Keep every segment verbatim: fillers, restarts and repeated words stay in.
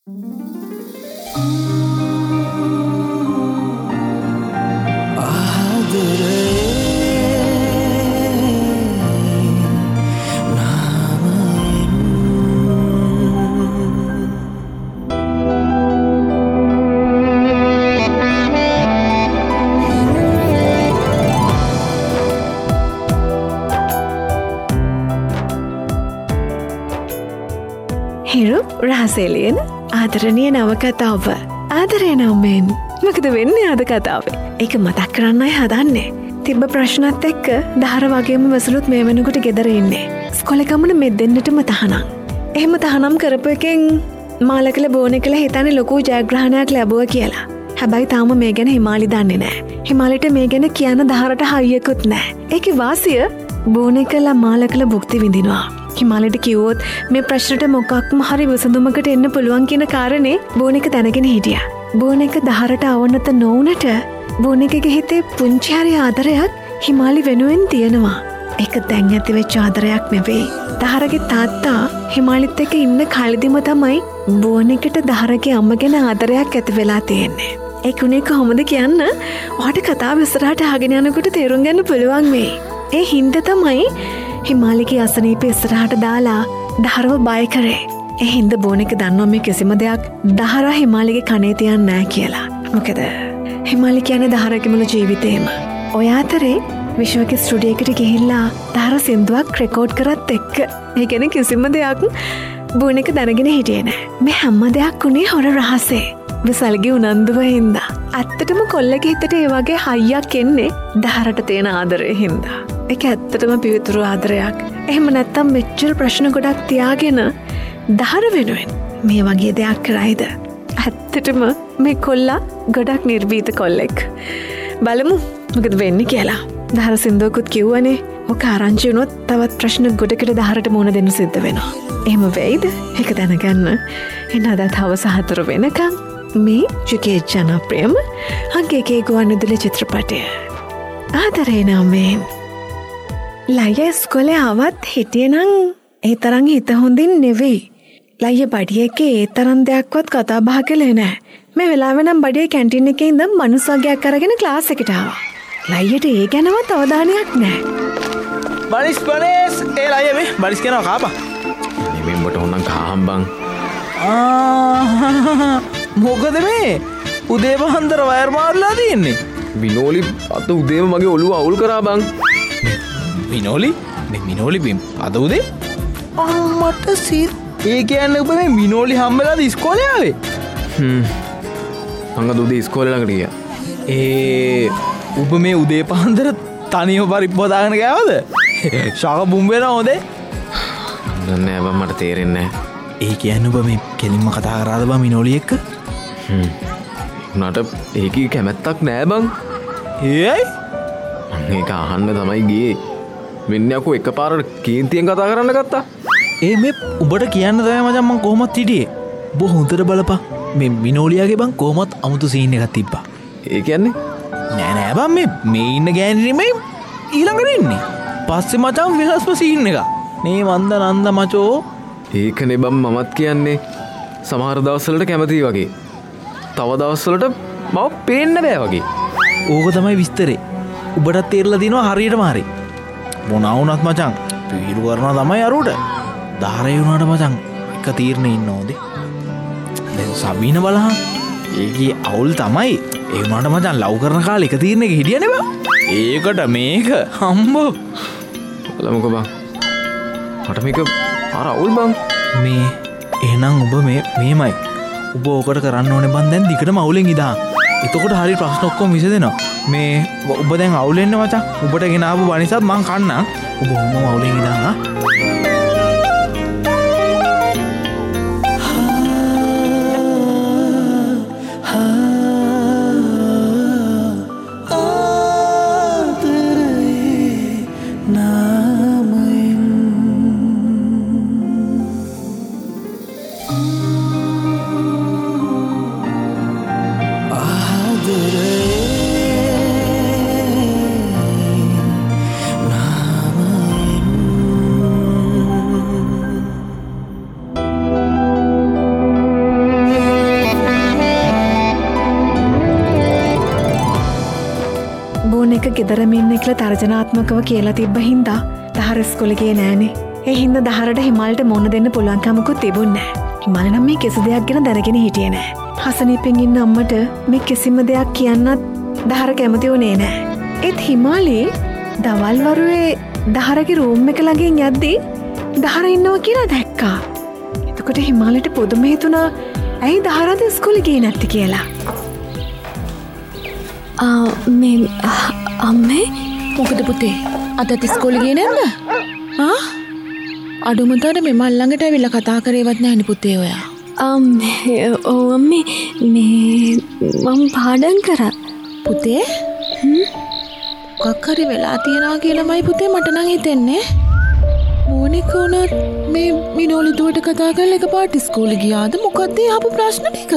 රහසෙලියන ආදරණීය නවකතාව ආදරේ නම්මෙන් මොකද වෙන්නේ අද කතාවේ ඒක මතක් කරන්නයි හදන්නේ තිබ්බ ප්‍රශ්නත් එක්ක දහර වගේම වසලුත් මේ වෙනකොට ගෙදර ඉන්නේ ස්කෝලේ ගමන මේ දෙන්නටම තහනම් එහෙම තහනම් කරපු එකෙන් මාලකල බෝනෙකල හිතන්නේ ලොකු ජයග්‍රහණයක් ලැබුවා කියලා හැබැයි තාම මේ ගැන හිමාලි දන්නේ නැහැ හිමාලිට මේ ගැන කියන්න දහරට හයියකුත් නැහැ ඒකේ වාසිය බෝනෙකල මාලකල භුක්ති විඳිනවා හිමාලට කිව්වොත් මේ ප්‍රශ්නට මොකක්ම හරි විසඳුමකට එන්න පුළුවන් කියන කාරණේ බෝනික දැනගෙන හිටියා. බෝනික දහරට අවනත නොවුනට බෝනිකගේ හිතේ පුංචි හරි ආදරයක් හිමාලි වෙනුවෙන් තියෙනවා. ඒක දැන් ඇති වෙච්ච ආදරයක් නෙවෙයි. දහරගේ තාත්තා හිමාලිත් එක්ක ඉන්න කලදිම තමයි බෝනිකට දහරගේ අම්මගෙන ආදරයක් ඇති වෙලා තියෙන්නේ. ඒක උනේ කොහොමද කියන්න? ඔයාට කතාව ඉස්සරහට අහගෙන යනකොට තේරුම් ගන්න පුළුවන් වෙයි. ඒ හින්දා තමයි හිමාලිගේ අසනීප ඉස්සරහට දාලා දහරව බය කරේ. ඒ හින්දා බෝනික දන්නවා මේ කිසිම දෙයක් දහරා හිමාලිගේ කනේ තියන්නේ නැහැ කියලා. මොකද හිමාලි කියන්නේ දහරගේ මුළු ජීවිතේම. ඔය අතරේ විශ්වගේ ස්ටුඩියෝ එකට ගිහිල්ලා දහර සින්දුවක් රෙකෝඩ් කරත් එක්ක ඒ කියන්නේ කිසිම දෙයක් බෝනික දැනගෙන හිටියේ නැහැ. මේ හැම දෙයක් උනේ හොර රහසේ. විසල්ගේ උනන්දුව හින්දා. ඇත්තටම කොල්ලගේ හිතට ඒ වගේ හයියක් එන්නේ දහරට තියෙන ආදරේ හින්දා. ඒක ඇත්තටම පිවිතුරු ආදරයක්. එහෙම නැත්තම් මෙච්චර ප්‍රශ්න ගොඩක් තියාගෙන දහර වෙනුවෙන් මේ වගේ දෙයක් කරයිද? ඇත්තටම මේ කොල්ලා ගොඩක් නිර්භීත කොල්ලෙක්. බලමු මොකද වෙන්නේ කියලා. දහර සින්දුවකුත් කිව්වනේ. ඔක ආරංචි වුණොත් තවත් ප්‍රශ්න ගොඩකට දහරට මුණ දෙන්න සිද්ධ වෙනවා. එහෙම වෙයිද? ඒක දැනගන්න එන්න අදත් හවස හතර වෙනකම් මේ යුගේ ජනප්‍රියම අංකේකේ ගුවන්විදුලි චිත්‍රපටය ආදරේ නම්මෙන් ලය ස්කොලේ ආවත් හිටියනම් ඒ තරම් හිත හොඳින් නෙවෙයි. ලය බඩියකේ ඒ තරම් දෙයක්වත් කතා බහ කළේ නැහැ. මේ වෙලාවෙ නම් බඩියේ කැන්ටින් එකේ ඉඳන් මනුස්ස වර්ගයක් අරගෙන ක්ලාස් එකට ආවා. ලයියට ඒ ගැනවත් අවධානයක් නැහැ. බනිස් බනිස් ඒ ලය මේ බනිස් කියනවා කාපා. නෙමෙයි උඹට ඕනම් කාම් බං. ආ මොකද මේ උදේ වහන්දර වයර් මාරලා තියන්නේ? විනෝලි අත උදේම මගේ ඔළුව අවුල් කරා බං. මිනෝලි මේ මිනෝලි බිම් අද උදේ අම්මට සීර් ඒ කියන්නේ ඔබ මේ මිනෝලි හම්බෙලාද ඉස්කෝලේ ආවේ හ්ම් මං අද උදේ ඉස්කෝලේ ළඟට ගියා ඒ ඔබ මේ උදේ පාන්දර තනියම පරිප්පුව දාගෙන ගෑවද ශාක බුම් වෙනවා හොදේ දන්නේ නැහැ මට තේරෙන්නේ නැහැ ඒ කියන්නේ ඔබ මේ කෙලින්ම කතා කරාද බං මිනෝලි එක්ක හ්ම් උනාට ඒකේ කැමැත්තක් නැහැ බං ඒයි මං ඒක අහන්න තමයි ගියේ වෙන්නේ අකෝ එකපාරට කේන්තියෙන් කතා කරන්න ගත්තා. ඒ මේ උඹට කියන්න තමයි මචං මං කොහොමත් හිටියේ. බො හොඳට බලපන්. මේ මිනෝලියාගේ බං කොහොමත් අමුතු සීන් එකක් තිබ්බා. ඒ කියන්නේ නෑ නෑ බං මේ මේ ඉන්න ගෑණි නෙමෙයි ඊළඟට ඉන්නේ. පස්සේ මචං වෙනස්ම සීන් එකක්. මේ වන්ද නන්ද මචෝ. ඒකනේ බං මමත් කියන්නේ. සමහර දවස්වලට කැමතියි වගේ. තව දවස්වලට මම පේන්න බෑ වගේ. ඕක තමයි විස්තරේ. උඹටත් තේරලා දිනවා හරියටම හරි. මොනා වුණත් මචං පිළිරු කරනවා තමයි අරුට. දහරේ වුණාට මචං එක තීරණේ ඉන්න ඕනේ. දැන් සබීන බලහන්. ඒකේ අවුල් තමයි. ඒ වුණාට මචං ලව් කරන කාලේ එක තීරණයක හිටියනේ බං. ඒකට මේක හම්බෝ. බලමුකෝ බං. මට මේක අර අවුල් බං. මේ එහෙනම් ඔබ මේ මේමයි. ඔබ ඕකට කරන්න ඕනේ බං දැන් දිගටම අවුලෙන් ඉදා. එතකොට හරි ප්‍රශ්න ඔක්කොම විසදෙනවා. මේ ඔබ දැන් අවුලෙන්න මචං. ඔබට ගෙන ආපු බනිසත් මං කන්නම්. ඔබ මොම අවුලෙන් ඉඳන් ආ. ගෙදරම ඉන්න කියලා තර්ජනාත්මකව කියලා තිබ්බ හින්දා දහර ඉස්කෝලේ ගියේ නෑනේ. ඒ හින්දා දහරට හිමාලට මොන දෙන්න පුළුවන්කමකුත් තිබුණේ නෑ. හිමාල නම් මේ කිසි දෙයක් ගැන දැනගෙන හිටියේ නෑ. හසනීපෙන් ඉන්න අම්මට මේ කිසිම දෙයක් කියන්නත් දහර කැමති වුණේ නෑ. ඒත් හිමාලේ දවල් වරුවේ දහරගේ රූම් එක ළඟින් යද්දී දහර ඉන්නවා කියලා දැක්කා. එතකොට හිමාලට පුදුම හිතුණා ඇයි දහරද ඉස්කෝලේ ගියේ නැත්තේ කියලා. ආ මේ අම්මේ මොකද පුතේ අදත් ඉස්කෝලේ ගියේ නැද්ද? ආ අඩුමතර මේ මල් ළඟට ඇවිල්ලා කතා කරේවත් නැහැනේ පුතේ ඔයා. අම්මේ ඔව් අම්මේ මේ මම පාඩම් කරා. පුතේ මොකක් හරි වෙලා තියනවා කියලාමයි පුතේ මට නම් හිතෙන්නේ. මොනික උනත් මේ මිනෝලි දුවට කතා කරලා එකපාරට ඉස්කෝලේ ගියාද මොකද්ද ආපු ප්‍රශ්න ටික?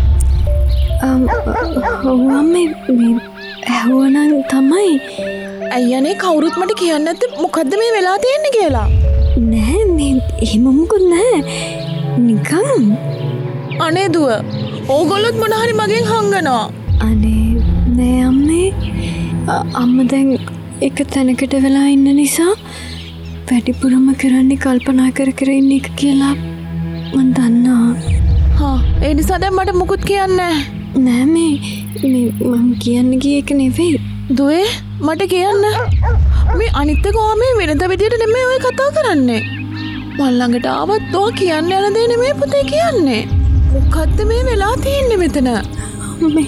ඔව් අම්මේ මේ ඇහුවනම් තමයි. අයියනේ කවුරුත් මට කියන්නේ නැත්තේ මොකද්ද මේ වෙලා තියෙන්නේ කියලා. නෑ මේ එහෙම මොකුත් නෑ. නිකන් අනේ දුව ඕගොල්ලොත් මොන හරි මගෙන් හංගනවා. අනේ නෑ අම්මේ අම්ම දැන් එක තැනකට වෙලා ඉන්න නිසා වැඩිපුරම කරන්නේ කල්පනා කර කර ඉන්න එක කියලා මන් දන්නවා. හා ඒ නිසා දැන් මට මුකුත් කියන්නේ නෑ මේ මේ මං කියන්න ගිය එක නෙවෙයි. දුවේ මට කියන්න මේ අනිත් එක ඔයා මේ වෙනද විදියට නෙමෙයි ඔය කතා කරන්නේ. මල් ළඟට ආවත් ඔයා කියන්න යන දේ නෙමෙයි පුතේ කියන්නේ. මොකද්ද මේ වෙලා තියෙන්නේ මෙතන? අම්මේ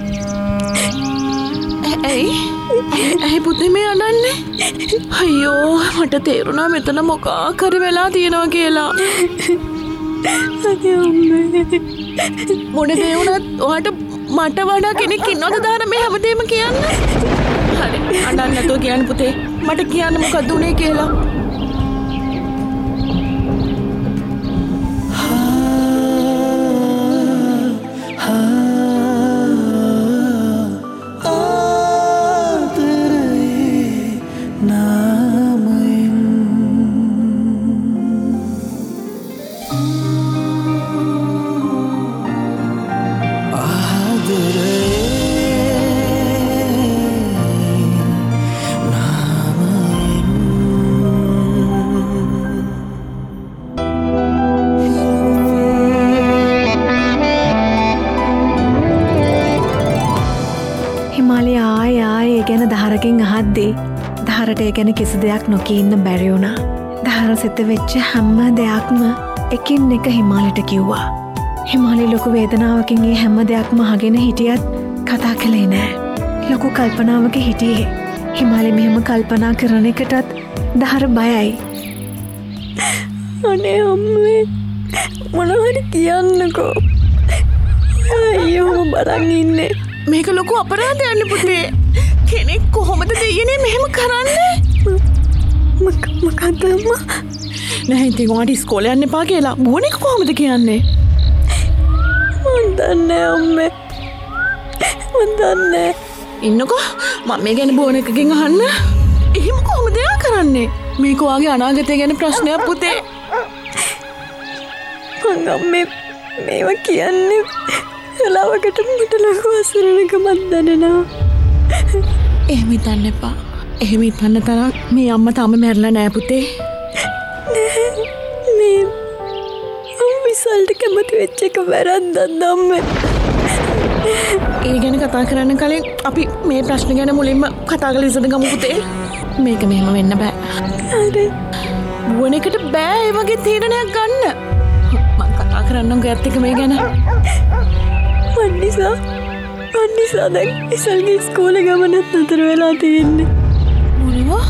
ඇයි ඇයි පුතේ මේ අඬන්නේ? අයියෝ මට තේරුණා මෙතන මොකක් හරි වෙලා තියෙනවා කියලා. අනේ අම්මේ මොන දේ වුණත් ඔයාට මට වඩා කෙනෙක් ඉන්නවද දාන මේ හැමදේම කියන්න? හරි අඬන්න නැතුව කියන්න පුතේ. මට කියන්න මොකද්ද උනේ කියලා. ගැන දහරකින් අහද්දී දහරට ඒ ගැන කිසි දෙයක් නොකී ඉන්න බැරි වුණා. දහර සිත වෙච්ච හැම දෙයක්ම එකින් එක හිමාලට කිව්වා. හිමාලි ලොකු වේදනාවකින් ඒ හැම දෙයක්ම අහගෙන හිටියත් කතා කළේ නෑ. ලොකු කල්පනාවක හිටියේ. හිමාලි මෙහෙම කල්පනා කරන එකටත් දහර බයයි. අනේ අම්මේ මොනවද කියන්නකෝ. අයියෝ බලන් ඉන්නේ. මේක ලොකු අපරාධයක් පුතේ. කෙනෙක් කොහොමද දෙයනේ මෙහෙම කරන්නේ? මොකක්ද අම්මා? නැහැ ඉතින් ඔයාට ඉස්කෝලේ යන්න එපා කියලා බුවන එක කොහොමද කියන්නේ? මන් දන්නේ අම්මේ. මන් දන්නේ. ඉන්නකෝ මම මේ ගැන බුවන එකකින් අහන්න. එහෙම කොහොමද එයා කරන්නේ? මේක ඔයාගේ අනාගතය ගැන ප්‍රශ්නයක් පුතේ. මං අම්මේ මේවා කියන්නේ වෙලාවකට මට ලොකු අසරණකමක් දැනෙනවා. එහෙම හිතන්න එපා. එහෙම හිතන්න තරම් මේ අම්මා තාම මැරලා නෑ පුතේ. මේ මම විසල්ට කැමති වෙච්ච එක වැරද්දක්ද අම්මේ? ඒ ගැන කතා කරන්න කලින් අපි මේ ප්‍රශ්න ගැන මුලින්ම කතා කරලා ඉස්සර ගමු පුතේ. මේක මෙහෙම වෙන්න බෑ. හරි. බුවන එකට බෑ ඒ වගේ තීරණයක් ගන්න. මම කතා කරන්නම් ගෑත් එක මේ ගැන. වන්නිසා වන්නිසා දැන් ඉසල්ගේ ඉස්කෝලේ ගමනත් නතර වෙලා තියෙන්නේ. මොනවා?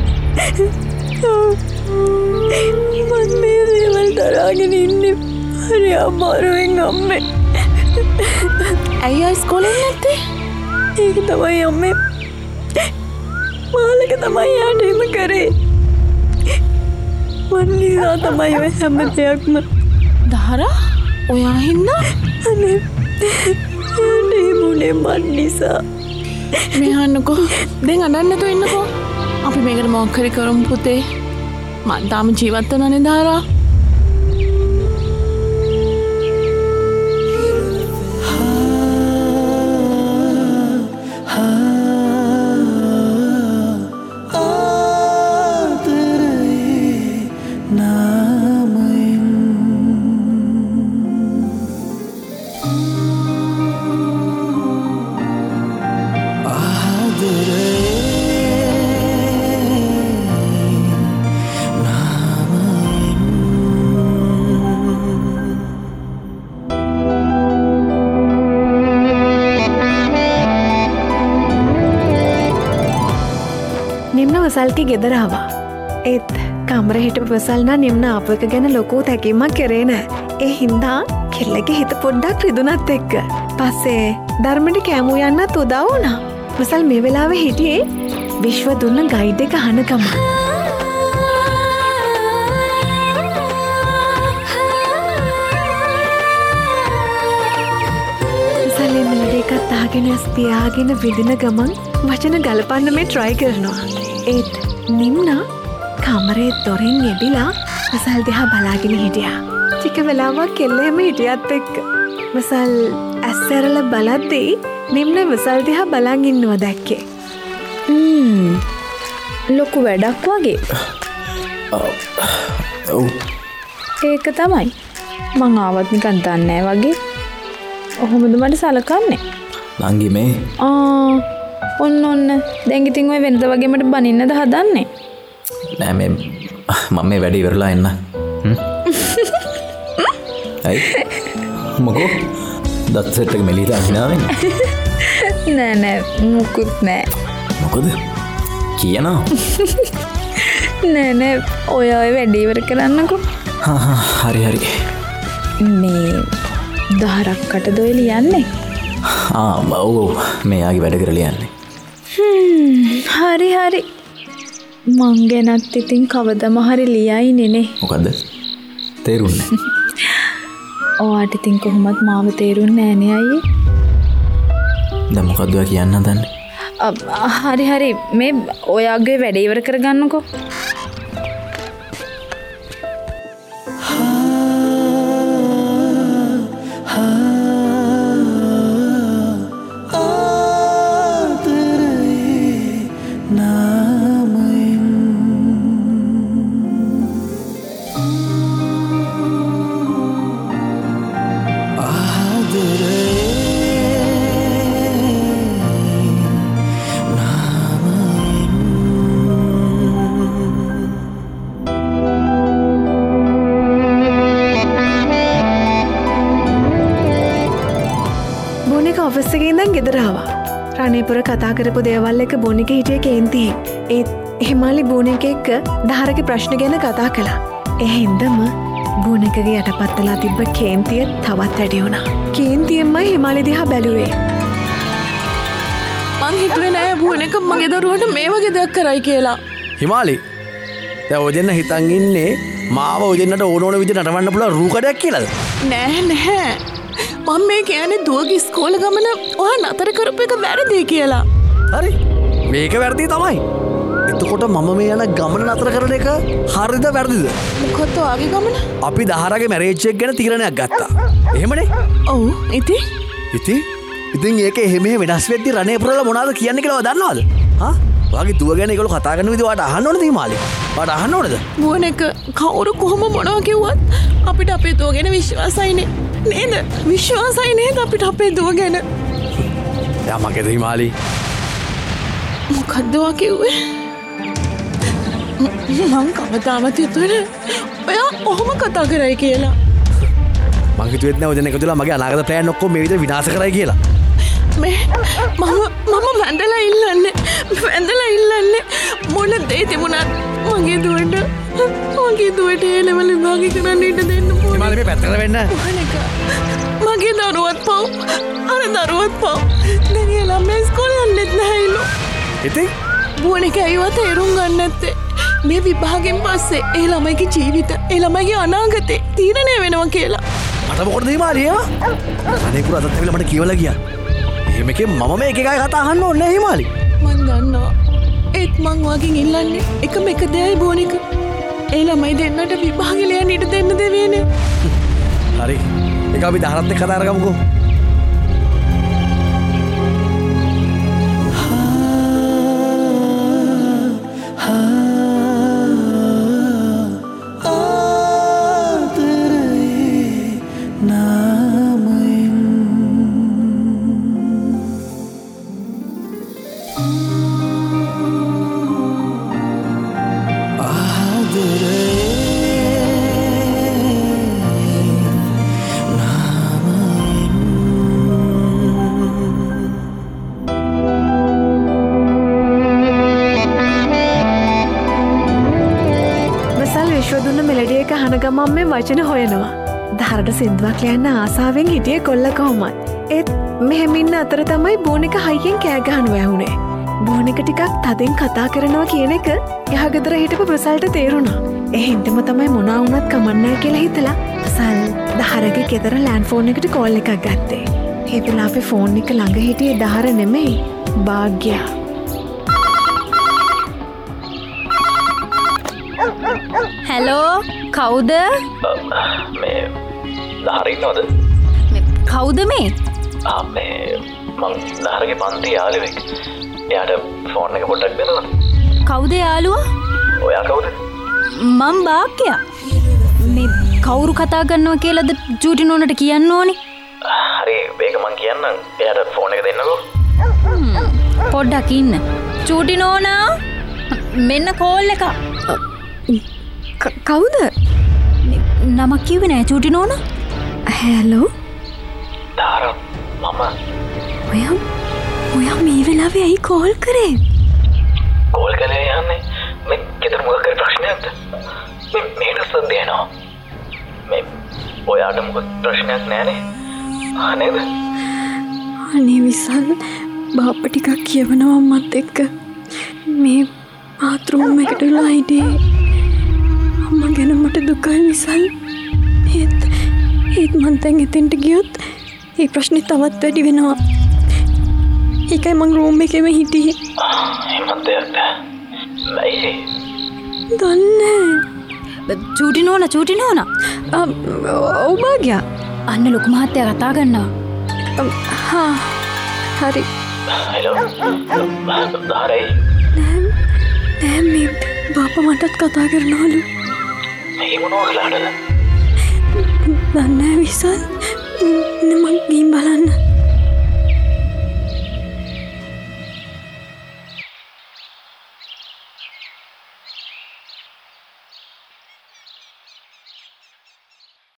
මන් මේ දේවල් දරාගෙන ඉන්නේ හරි අමාරුවෙන් අම්මේ. ඇයි ආ ඉස්කෝලේ නැත්තේ? ඒක තමයි අම්මේ. මාලක තමයි යාට එහෙම කරේ. වන්නිසා තමයි ඔය හැම දෙයක්ම. දහරා ඔයා හින්දා අනේ අනේ මුනේ මන් නිසා. මේ අහන්නකෝ දැන් අඬන්න නැතුව ඉන්නකෝ. අපි මේකට මොකක් හරි කරමු පුතේ. මං තාම ජීවත් වෙනවනේ දහරා. වසල්ගේ ගෙදරාවා. ඒත් කමර හිටපු වසල්නා නිම්න අප එක ගැන ලොකූ තැකීමක් කරේ නෑ. ඒ හින්දා කෙල්ලගේ හිත පොඩ්ඩක් රිදුනත් එක්ක. පස්සේ ධර්මට කෑමූ යන්නත් උදා වුණා. වසල් මේ වෙලාව හිටියේ විශ්ව දුන්න ගයිඩ් එක අහන ගමන්. වසල් මෙලඩි එකත් අහගෙන ස්පියාගෙන විදින ගමන් වචන ගලපන්න මේ ට්‍රයි කරනවා. ඒත් නිම්නා කමරේ දොරෙන් එබිලා වසල් දිහා බලාගෙන හිටියා. ටික වෙලාවක් කෙල්ලෙම හිටියත් එක්ක. වසල් ඇස්සරල බලද්දී නිම්න වසල් දිහා බලන් ඉන්නවා දැක්කේ. හ්ම් ලොකු වැඩක් වගේ. ඔව්. ඒක තමයි. මං ආවත් නිකන් දන්නේ වගේ. ඔහොමද මට සලකන්නේ? නංගි මේ. ආ ඔන්න ඔන්න දැන් ඉතින් ඔය වෙනද වගේ මට බනින්නද හදන්නේ? නෑ මේ මම මේ වැඩේ ඉවරලා එන්න. හ්ම්. ඇයි? මොකෝ? දත් සෙට් එක මෙලිලා හිනාවෙන්නේ? නෑ නෑ මුකුත් නෑ. මොකද? කියනවා. නෑ නෑ ඔය ඔය වැඩේ ඉවර කරන්නකෝ. හරි හරි. මේ දහරක්කට දොය ලියන්නේ? ආ ඔව් ඔව් මේ ආගේ වැඩ කරලා ලියන්නේ. හරි හරි. මං ගැනත් ඉතින් කවදම හරි ලියයිනේ නේ. මොකද්ද? තේරුන්නේ? ඔයාට ඉතින් කොහොමත් මාව තේරුන්නේ නෑනේ අයියේ. දැන් මොකද්ද ඔයා කියන්න හදන්නේ? හරි හරි මේ ඔයාගේ වැඩ ඉවර කරගන්නකෝ. ඔෆිස්සකින්දන් ගෙදරාවා. රණේපුර කතා කරපු දේවල් එක බොනික හිටිය කේන්තියෙන්. ඒත් හිමාලි බෝනික එක්ක දහරගේ ප්‍රශ්න ගැන කතා කළා. එහෙන්දම බෝනිකගේ යටපත්තලා තිබ්බ කේන්තිය තවත් වැඩි වුණා. කේන්තියෙන්ම හිමාලි දිහා බැලුවේ. මං හිතුවේ නෑ බෝනික මගේ දරුවට මේ වගේ දෙයක් කරයි කියලා. හිමාලි දැන් ඔය දෙන්න හිතන් ඉන්නේ මාව ඔය දෙන්නට ඕන ඕන විදිහට නටවන්න පුළුවන් රූකඩයක් කියලාද? නෑ නෑ මම මේ කියන්නේ දුවගේ ඉස්කෝල ගමන ඔයා නතර කරපු එක වැරදි කියලා. හරි මේක වැරදි තමයි. එතකොට මම මේ යන ගමන නතර කරන එක හරිද වැරදිද? මොකද ඔයාගේ ගමන? අපි දහරගේ මැරේජ් එක ගැන තීරණයක් ගත්තා. එහෙමනේ? ඔව් ඉතින් ඉතින් ඉතින් ඒක එහෙම වෙනස් වෙද්දි රණේ පුරලා මොනවද කියන්නේ කියලා දන්නවද? හා? ඔයාගේ දුව ගැන ඒගොල්ලෝ කතා කරන විදිහ ඔයාට අහන්න ඕනද හිමාලි? ඔයාට අහන්න ඕනද? බෝනික කවුරු කොහොම මොනවා කිව්වත් අපිට අපේ දුව ගැන විශ්වාසයිනේ. නේද? විශ්වාසයි නේද අපිට අපේ දුව ගැන? යා මගේද හිමාලි? මොකද්ද ඔයා කිව්වේ? මං කවදාවත් හිතුවේ ඔයා ඔහොම කතා කරයි කියලා. මං හිතුවෙත් නෑ ඔය දෙන්න එකතුලා මගේ අනාගත ප්ලෑන් ඔක්කොම මේ විදිහට විනාශ කරයි කියලා. මේ මම මම වැඳලා ඉල්ලන්නේ වැඳලා ඉල්ලන්නේ මොන දේ තිබුණත් මගේ දුවට මගේ දුවට ඒ ලෙවල් විභාග කරන්න ඉඩ දෙන්න ඕනේ. හිමාලි මේ පැත්තකට වෙන්න. මගේ දරුවත් පව් අර දරුවත් පව් දැන් ඒ ළමයා ඉස්කෝලේ යන්නෙත් නැහැලු. ඉතින් බෝනික ඇයිවත් තේරුම් ගන්න නැත්තේ මේ විභාගෙන් පස්සේ ඒ ළමයිගේ ජීවිත ඒ ළමයිගේ අනාගතේ තීරණය වෙනවා කියලා. මට මොකටද හිමාලි ඒවා? අනේ පුරා අදත් ඇවිල්ලා මට කියවලා ගියා. එහෙම එකේ මම මේ එක එකයි කතා අහන්න ඕනේ නෑ හිමාලි. මං දන්නවා. ඒත් මං වගේ ඉල්ලන්නේ එකම එක දෙයයි බෝනික. ඒ ළමයි දෙන්නට විභාගෙ ලියන්න ඉඩ දෙන්න දෙවේනේ. හරි. ඒක අපි දහරත් එක්ක කතා කරගමුකෝ. මම මේ වචන හොයනවා. දහරට සින්දුවක් ලියන්න ආසාවෙන් හිටියේ කොල්ල කොහොමත්. ඒත් මෙහෙම ඉන්න අතර තමයි බෝනික හයියෙන් කෑ ගහනවා ඇහුනේ. බෝනික ටිකක් තදින් කතා කරනවා කියන එක එහා ගෙදර හිටපු ප්‍රසල්ට තේරුණා. ඒ හින්දම තමයි මොනවා වුණත් කමන්නයි කියලා හිතලා ප්‍රසල් දහරගේ ගෙදර ලෑන්ඩ් ෆෝන් එකට කෝල් එකක් ගත්තේ. ඒ වෙලාවේ ෆෝන් එක ළඟ හිටියේ දහර නෙමෙයි භාග්‍යා. හැලෝ කවුද? මේ දහරින්නවද? කවුද මේ? මේ මං දහරගේ පන්ති යාළුවෙක්. එයාට ෆෝන් එක පොඩ්ඩක් දෙනවා. කවුද යාළුවා? ඔයා කවුද? මං භාග්‍යා. මේ කවුරු කතා කරනවා කියලාද ජූටි නෝනට කියන්න ඕනේ? හරි මේක මං කියන්නම්. එයාට ෆෝන් එක දෙන්නකෝ. පොඩ්ඩක් ඉන්න. ජූටි නෝනා මෙන්න කෝල් එක. කවුද? නමක් කිව්වේ නෑ ජූටි නෝනා. හැලෝ දහර මම ඔයා ඔයා මේ වෙලාවේ ඇයි කෝල් කරේ? කෝල් කළේ යන්නේ මේ ගෙදර මොකක් හරි ප්‍රශ්නයක්ද? මේ මේට සද්දේනවා. මේ ඔයාට මොකක් ප්‍රශ්නයක් නෑනේ. ආ නේද? අනේ විසල් බාප්පා ටිකක් කියවනවා මත් එක්ක. මේ බාත්රූම් එකට වෙලා හිටියේ. අම්මා ගැන මට දුකයි විසල්. ඒත් ඒත් මං දැන් එතෙන්ට ගියොත් ඒ ප්‍රශ්නේ තවත් වැඩි වෙනවා. ඒකයි මං රූම් එකේම හිටියේ. එහෙමද දෙයක්ද? නෑ. දන්නේ. ජූටි නෝනා ජූටි නෝනා. ඔව් භාග්‍යා. අන්න ලොකු මහත්තයා කතා කරනවා. හා හරි. හෙලෝ. දහරයි. නෑ නෑ මේ බාප්පා මටත් කතා කරනවලු. මේ මොනවා කළාද? දන්නේ විසල්. මං ගිහින් බලන්න.